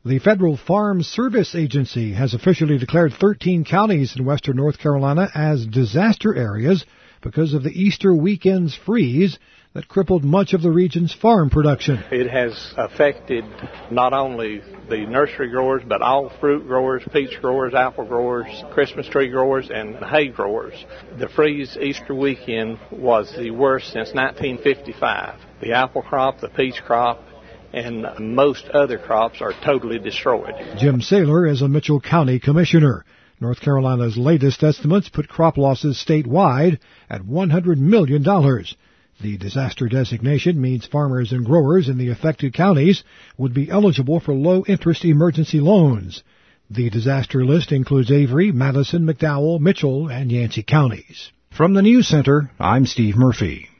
The Federal Farm Service Agency has officially declared 13 counties in western North Carolina as disaster areas because of the Easter weekend's freeze that crippled much of the region's farm production. It has affected not only the nursery growers, but all fruit growers, peach growers, apple growers, Christmas tree growers, and hay growers. The freeze Easter weekend was the worst since 1955. The apple crop, the peach crop, and most other crops are totally destroyed. Jim Saylor is a Mitchell County commissioner. North Carolina's latest estimates put crop losses statewide at $100 million. The disaster designation means farmers and growers in the affected counties would be eligible for low-interest emergency loans. The disaster list includes Avery, Madison, McDowell, Mitchell, and Yancey counties. From the News Center, I'm Steve Murphy.